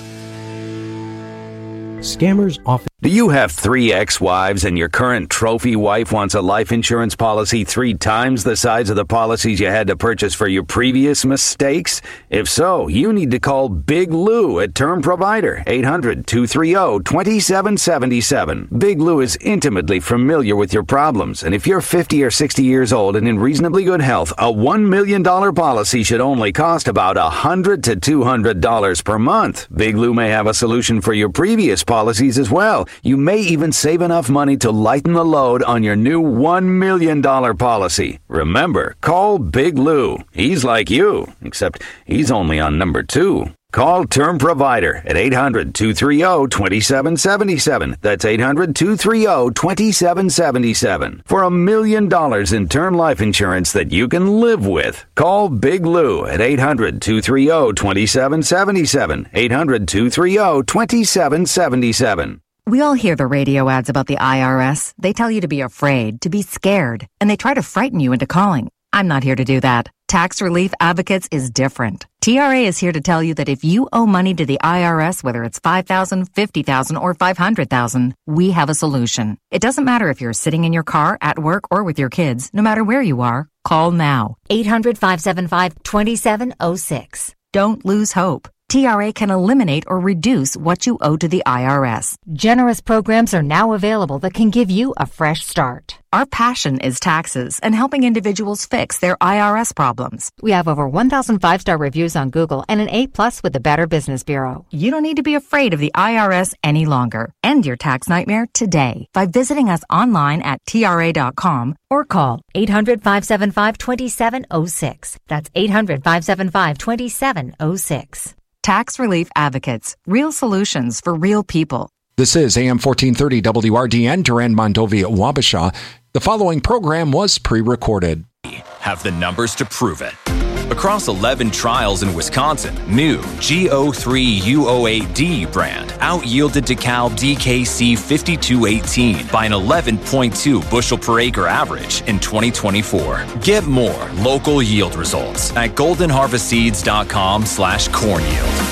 Scammers often... Do you have 3 ex-wives and your current trophy wife wants a life insurance policy 3 times the size of the policies you had to purchase for your previous mistakes? If so, you need to call Big Lou at Term Provider, 800-230-2777. Big Lou is intimately familiar with your problems, and if you're 50 or 60 years old and in reasonably good health, a $1 million policy should only cost about $100 to $200 per month. Big Lou may have a solution for your previous policies as well. You may even save enough money to lighten the load on your new $1 million policy. Remember, call Big Lou. He's like you, except he's only on number 2. Call Term Provider at 800-230-2777. That's 800-230-2777. For $1 million in term life insurance that you can live with. Call Big Lou at 800-230-2777. 800-230-2777. We all hear the radio ads about the IRS. They tell you to be afraid, to be scared, and they try to frighten you into calling. I'm not here to do that. Tax Relief Advocates is different. TRA is here to tell you that if you owe money to the IRS, whether it's $5,000, $50,000, or $500,000, we have a solution. It doesn't matter if you're sitting in your car, at work, or with your kids. No matter where you are, call now. 800-575-2706. Don't lose hope. TRA can eliminate or reduce what you owe to the IRS. Generous programs are now available that can give you a fresh start. Our passion is taxes and helping individuals fix their IRS problems. We have over 1,000 5-star reviews on Google and an A+ with the Better Business Bureau. You don't need to be afraid of the IRS any longer. End your tax nightmare today by visiting us online at TRA.com or call 800-575-2706. That's 800-575-2706. Tax Relief Advocates. Real solutions for real people. This is AM 1430 WRDN, Durand Mondovi at Wabasha. The following program was pre-recorded. Have the numbers to prove it. Across 11 trials in Wisconsin, new G03U08D brand out-yielded DeKalb DKC 5218 by an 11.2 bushel per acre average in 2024. Get more local yield results at goldenharvestseeds.com/corn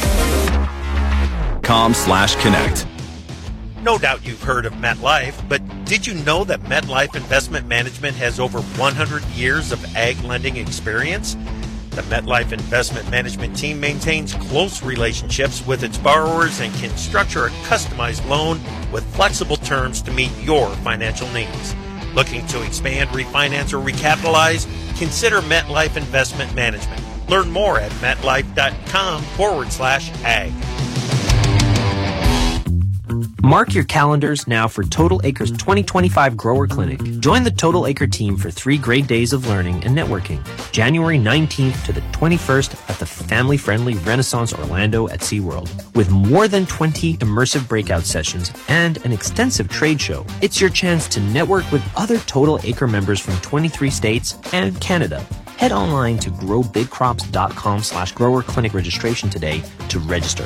yield.com/connect. No doubt you've heard of MetLife, but did you know that MetLife Investment Management has over 100 years of ag lending experience? The MetLife Investment Management team maintains close relationships with its borrowers and can structure a customized loan with flexible terms to meet your financial needs. Looking to expand, refinance, or recapitalize? Consider MetLife Investment Management. Learn more at metlife.com/ag. Mark your calendars now for Total Acre's 2025 Grower Clinic. Join the Total Acre team for 3 great days of learning and networking. January 19th to the 21st at the family-friendly Renaissance Orlando at SeaWorld. With more than 20 immersive breakout sessions and an extensive trade show, it's your chance to network with other Total Acre members from 23 states and Canada. Head online to growbigcrops.com/grower clinic registration today to register.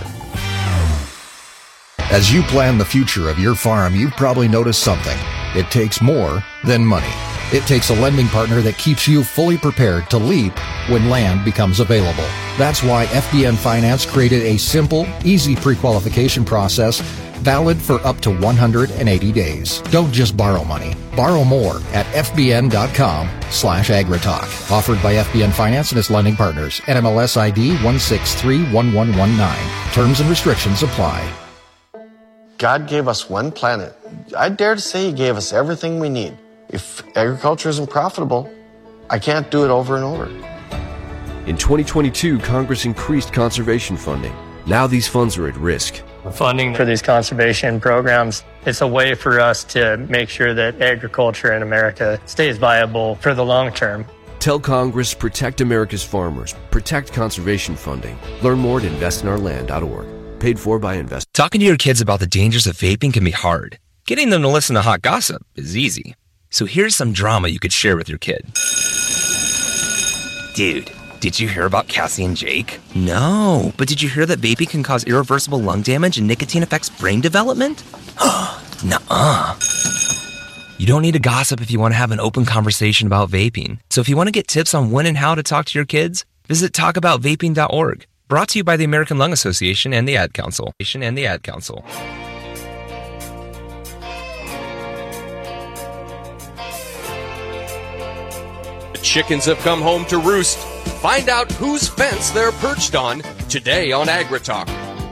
As you plan the future of your farm, you've probably noticed something. It takes more than money. It takes a lending partner that keeps you fully prepared to leap when land becomes available. That's why FBN Finance created a simple, easy pre-qualification process valid for up to 180 days. Don't just borrow money. Borrow more at fbn.com/agritalk. Offered by FBN Finance and its lending partners. NMLS ID 1631119. Terms and restrictions apply. God gave us one planet. I dare to say He gave us everything we need. If agriculture isn't profitable, I can't do it over and over. In 2022, Congress increased conservation funding. Now these funds are at risk. Funding for these conservation programs, it's a way for us to make sure that agriculture in America stays viable for the long term. Tell Congress, protect America's farmers, protect conservation funding. Learn more at investinourland.org. Paid for by Invest. Talking to your kids about the dangers of vaping can be hard. Getting them to listen to hot gossip is easy. So here's some drama you could share with your kid. Dude, did you hear about Cassie and Jake? No, but did you hear that vaping can cause irreversible lung damage and nicotine affects brain development? Nuh-uh. You don't need to gossip if you want to have an open conversation about vaping. So if you want to get tips on when and how to talk to your kids, visit talkaboutvaping.org. Brought to you by the American Lung Association and the Ad Council. The chickens have come home to roost. Find out whose fence they're perched on today on AgriTalk.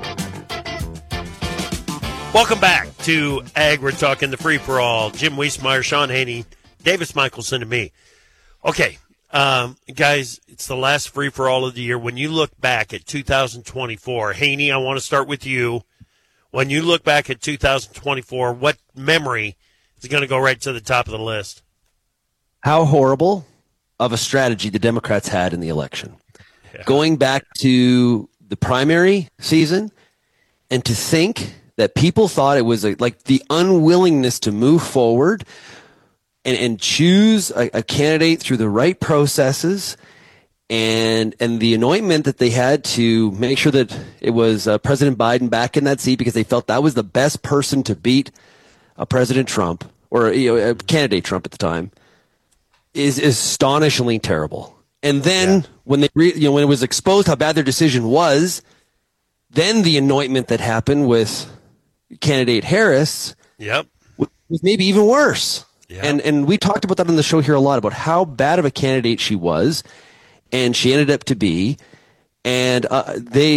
Welcome back to AgriTalk in the free-for-all. Jim Wiesmeyer, Sean Haney, Davis Michelson, and me. Okay. Guys, it's the last free-for-all of the year. When you look back at 2024, Haney, I want to start with you. When you look back at 2024, what memory is going to go right to the top of the list? How horrible of a strategy the Democrats had in the election. Yeah. Going back to the primary season, and to think that people thought it was like the unwillingness to move forward and choose a candidate through the right processes, and the anointment that they had to make sure that it was President Biden back in that seat because they felt that was the best person to beat President Trump, or a candidate Trump at the time, is astonishingly terrible. And then when they when it was exposed how bad their decision was, then the anointment that happened with candidate Harris was maybe even worse. Yep. And we talked about that on the show here a lot, about how bad of a candidate she was, and she ended up to be. And but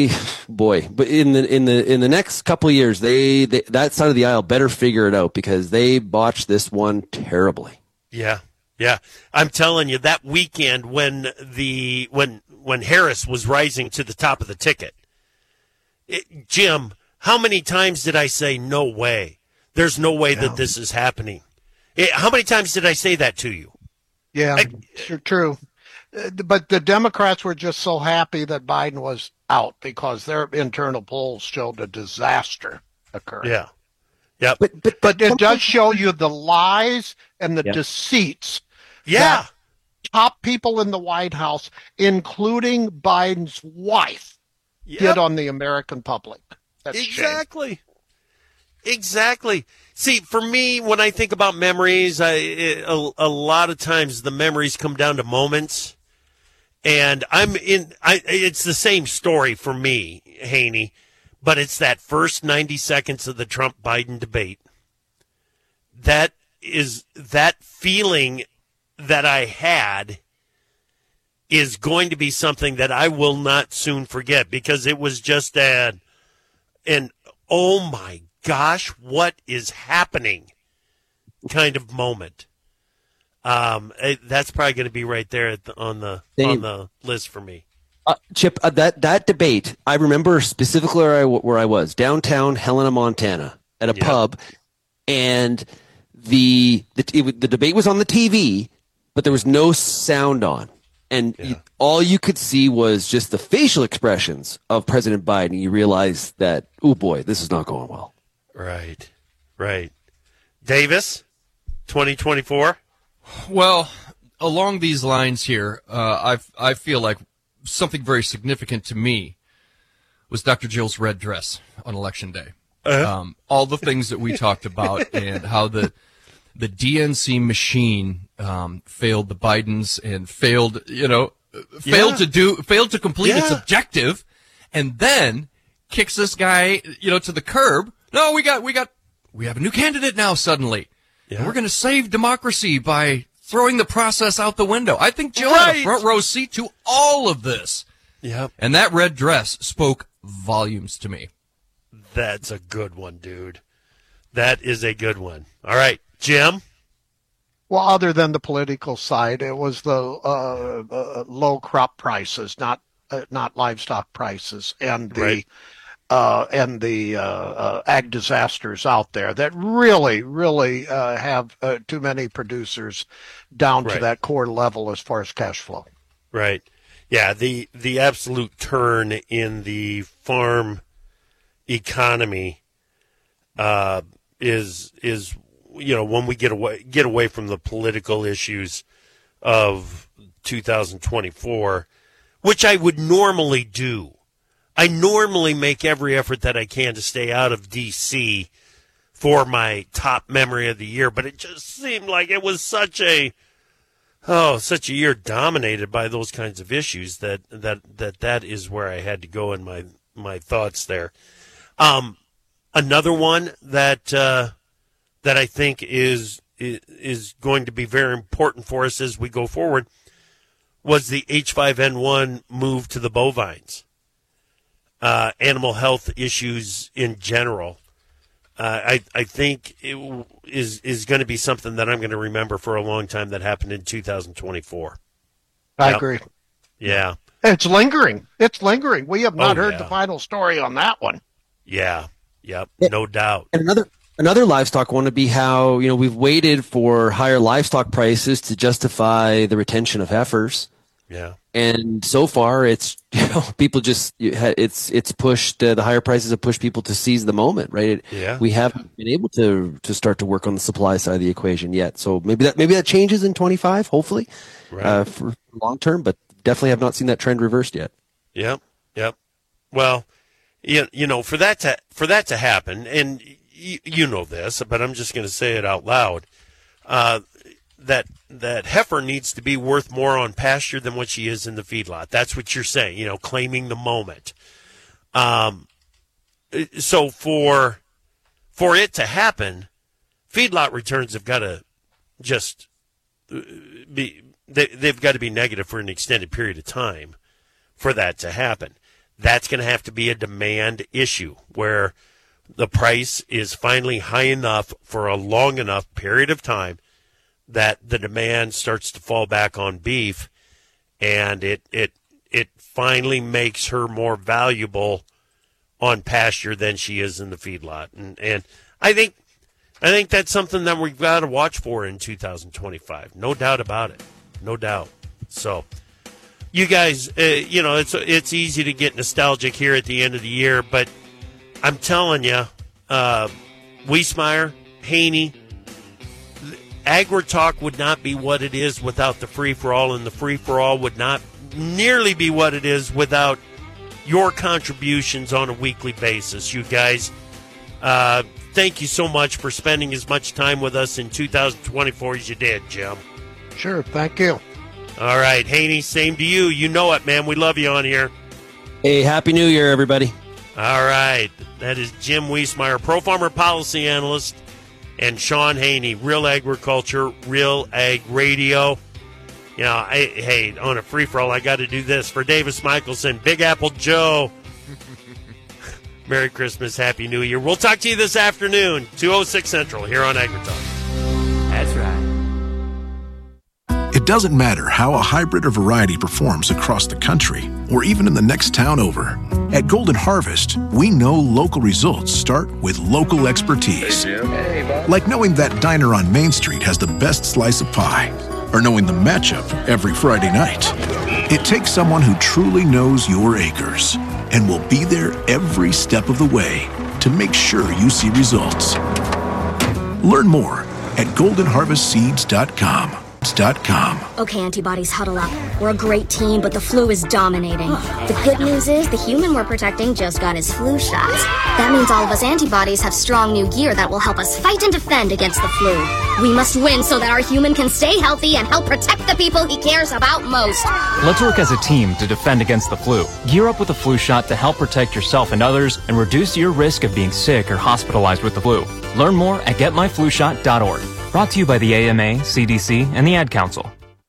in the next couple of years, they that side of the aisle better figure it out, because they botched this one terribly. Yeah. I'm telling you, that weekend when Harris was rising to the top of the ticket, Jim, how many times did I say, no way? There's no way that this is happening. How many times did I say that to you? Yeah, true. But the Democrats were just so happy that Biden was out, because their internal polls showed a disaster occurring. Yeah. Yep. But it does show you the lies and the deceits that top people in the White House, including Biden's wife, did on the American public. That's Exactly. See, for me, when I think about memories, a lot of times the memories come down to moments. And it's the same story for me, Haney, but it's that first 90 seconds of the Trump-Biden debate. That feeling that I had is going to be something that I will not soon forget, because it was just an oh my gosh, what is happening kind of moment. That's probably going to be right there on the list for me. Chip, that debate, I remember specifically where I was, downtown Helena, Montana, at a pub, and the debate was on the TV, but there was no sound on. And all you could see was just the facial expressions of President Biden. You realize that, oh boy, this is not going well. Right. Davis, 2024? Well, along these lines here, I feel like something very significant to me was Dr. Jill's red dress on Election Day. All the things that we talked about and how the DNC machine failed the Bidens and failed to complete its objective, and then kicks this guy, to the curb. No, we have a new candidate now suddenly. Yeah. And we're going to save democracy by throwing the process out the window. I think Jill had a front row seat to all of this. Yep. And that red dress spoke volumes to me. That's a good one, dude. That is a good one. All right, Jim? Well, other than the political side, it was the low crop prices, not livestock prices, and the ag disasters out there that really have too many producers down to that core level as far as cash flow. Right. Yeah, the absolute turn in the farm economy is when we get away from the political issues of 2024, which I would normally do. I normally make every effort that I can to stay out of D.C. for my top memory of the year, but it just seemed like it was such a year dominated by those kinds of issues that is where I had to go in my thoughts there. Another one that I think is going to be very important for us as we go forward was the H5N1 move to the bovines. Animal health issues in general. I think it is going to be something that I'm going to remember for a long time that happened in 2024. I agree. Yeah. It's lingering. We have not heard the final story on that one. Yeah. Yep. No doubt. And another livestock one would be how, we've waited for higher livestock prices to justify the retention of heifers. Yeah. And so far, it's people just it's pushed the higher prices have pushed people to seize the moment, right? We haven't been able to start to work on the supply side of the equation yet. So maybe that changes in 25, hopefully, for long term. But definitely have not seen that trend reversed yet. Yep. Well, for that to happen, and you know this, but I'm just going to say it out loud. That heifer needs to be worth more on pasture than what she is in the feedlot. That's what you're saying, claiming the moment. So for it to happen, feedlot returns have got to just they've got to be negative for an extended period of time for that to happen. That's going to have to be a demand issue where the price is finally high enough for a long enough period of time that the demand starts to fall back on beef, and it finally makes her more valuable on pasture than she is in the feedlot. And I think that's something that we've got to watch for in 2025. No doubt about it. No doubt. So you guys, it's easy to get nostalgic here at the end of the year, but I'm telling you, Wiesmeyer, Haney, AgriTalk would not be what it is without the free-for-all, and the free-for-all would not nearly be what it is without your contributions on a weekly basis. You guys, thank you so much for spending as much time with us in 2024 as you did, Jim. Sure, thank you. All right, Haney, same to you. You know it, man. We love you on here. Hey, Happy New Year, everybody. All right, that is Jim Wiesmeyer, Pro Farmer Policy Analyst, and Sean Haney, Real Agriculture, Real Ag Radio. Hey, on a free-for-all, I got to do this. For Davis Michelson, Big Apple Joe, Merry Christmas, Happy New Year. We'll talk to you this afternoon, 2:06 Central, here on AgriTalk. That's right. It doesn't matter how a hybrid or variety performs across the country, or even in the next town over. At Golden Harvest, we know local results start with local expertise. Like knowing that diner on Main Street has the best slice of pie, or knowing the matchup every Friday night. It takes someone who truly knows your acres and will be there every step of the way to make sure you see results. Learn more at goldenharvestseeds.com. Okay, antibodies, huddle up. We're a great team, but the flu is dominating. The good news is the human we're protecting just got his flu shot. That means all of us antibodies have strong new gear that will help us fight and defend against the flu. We must win so that our human can stay healthy and help protect the people he cares about most. Let's work as a team to defend against the flu. Gear up with a flu shot to help protect yourself and others and reduce your risk of being sick or hospitalized with the flu. Learn more at getmyflushot.org. Brought to you by the AMA, CDC, and the Ad Council.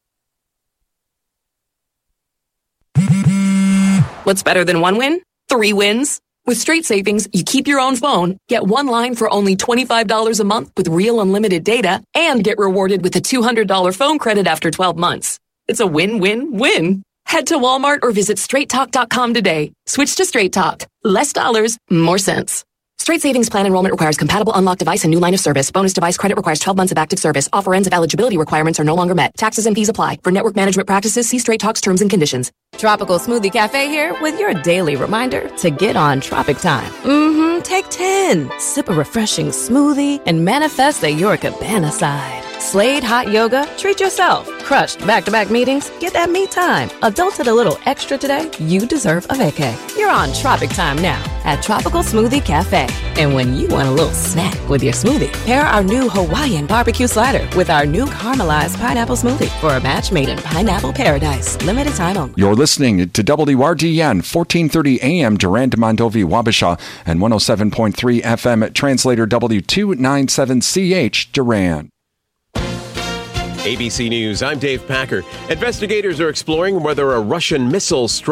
What's better than one win? 3 wins. With Straight Savings, you keep your own phone, get one line for only $25 a month with real unlimited data, and get rewarded with a $200 phone credit after 12 months. It's a win-win-win. Head to Walmart or visit straighttalk.com today. Switch to Straight Talk. Less dollars, more sense. Straight Savings Plan enrollment requires compatible unlocked device and new line of service. Bonus device credit requires 12 months of active service. Offer ends if eligibility requirements are no longer met. Taxes and fees apply. For network management practices, see Straight Talk's terms and conditions. Tropical Smoothie Cafe here with your daily reminder to get on Tropic Time. Take 10. Sip a refreshing smoothie and manifest the Your Cabana side. Slade hot yoga, treat yourself. Crushed back-to-back meetings, get that me time. Adulted a little extra today, you deserve a vacay. You're on Tropic Time now at Tropical Smoothie Cafe. And when you want a little snack with your smoothie, pair our new Hawaiian barbecue slider with our new caramelized pineapple smoothie for a match made in pineapple paradise. Limited time only. You're listening to WRDN 1430 AM Durand Mondovi Wabasha and 107.3 FM Translator W297CH Durand. ABC News, I'm Dave Packer. Investigators are exploring whether a Russian missile struck